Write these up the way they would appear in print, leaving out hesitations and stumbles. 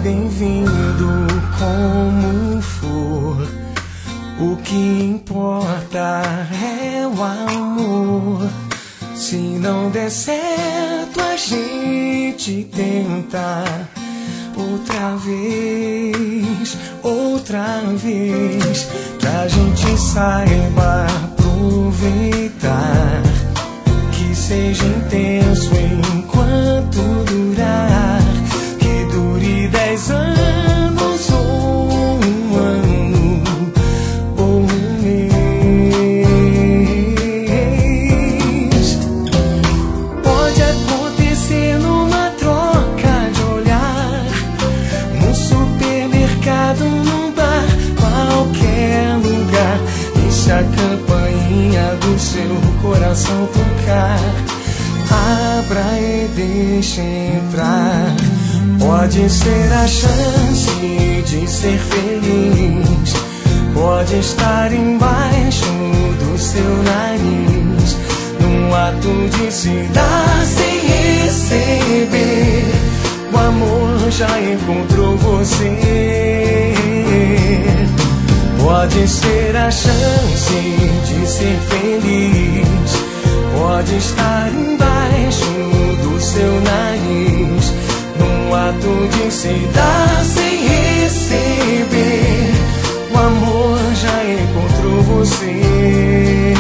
bem-vindo como for. O que importa é o amor. Se não der certo, a gente tenta outra vez, que a gente saiba aproveitar, que seja intenso enquanto durar, que dure 10 anos ou um ano ou um mês. Pode acontecer numa troca de olhar, no supermercado, num bar, qualquer lugar. Deixa a campainha do seu coração tocar, abra e deixe entrar. Pode ser a chance de ser feliz, pode estar embaixo do seu nariz, num ato de se dar sem receber. O amor já encontrou você. Pode ser a chance de ser feliz, pode estar embaixo do seu nariz, num ato de se dar sem receber. O amor já encontrou você.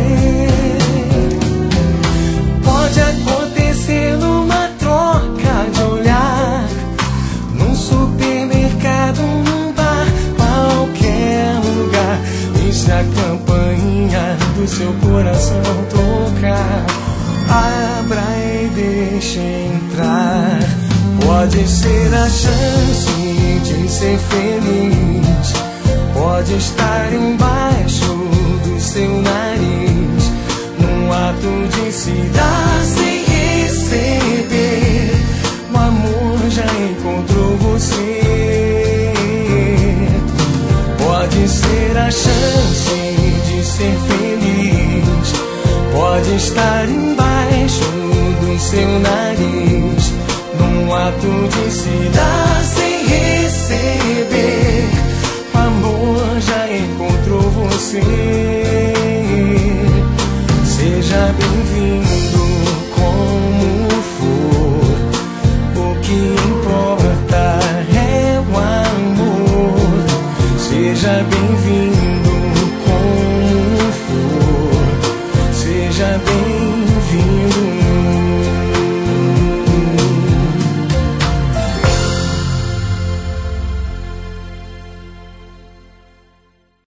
Pode acontecer numa troca de olhar, num supermercado, num bar, qualquer lugar. Deixa a campainha do seu coração tocar, abra e deixe entrar. Pode ser a chance de ser feliz, pode estar embaixo do seu nariz, num ato de se dar sem receber. O amor já encontrou você. Pode ser a chance de ser feliz, pode estar embaixo do seu nariz, num ato de se dar sem receber. O amor já encontrou você. Seja bem-vindo como for. O que importa é o amor. Seja bem-vindo